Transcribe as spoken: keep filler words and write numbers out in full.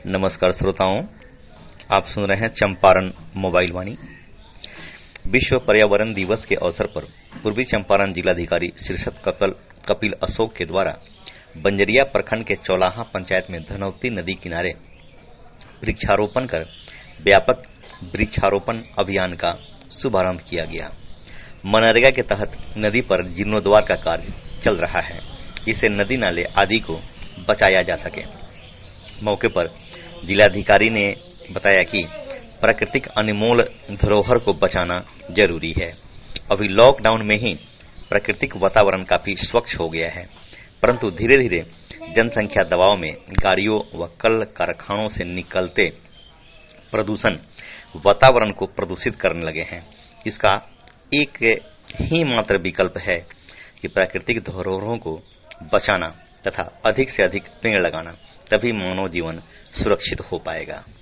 नमस्कार श्रोताओं, आप सुन रहे हैं चंपारण मोबाइल वाणी। विश्व पर्यावरण दिवस के अवसर पर पूर्वी चंपारण जिलाधिकारी शीर्षत कपिल कपिल अशोक के द्वारा बंजरिया प्रखंड के चौलाहा पंचायत में धनौती नदी किनारे वृक्षारोपण कर व्यापक वृक्षारोपण अभियान का शुभारंभ किया गया। मनरेगा के तहत नदी पर जीर्णोद्धार का कार्य चल रहा है, इससे नदी नाले आदि को बचाया जा सके। मौके पर जिलाधिकारी ने बताया कि प्राकृतिक अनमोल धरोहर को बचाना जरूरी है। अभी लॉकडाउन में ही प्राकृतिक वातावरण काफी स्वच्छ हो गया है, परंतु धीरे धीरे जनसंख्या दबाव में गाड़ियों व कल कारखानों से निकलते प्रदूषण वातावरण को प्रदूषित करने लगे हैं। इसका एक ही मात्र विकल्प है कि प्राकृतिक धरोहरों को बचाना तथा अधिक से अधिक पेड़ लगाना, तभी मानव जीवन सुरक्षित हो पाएगा।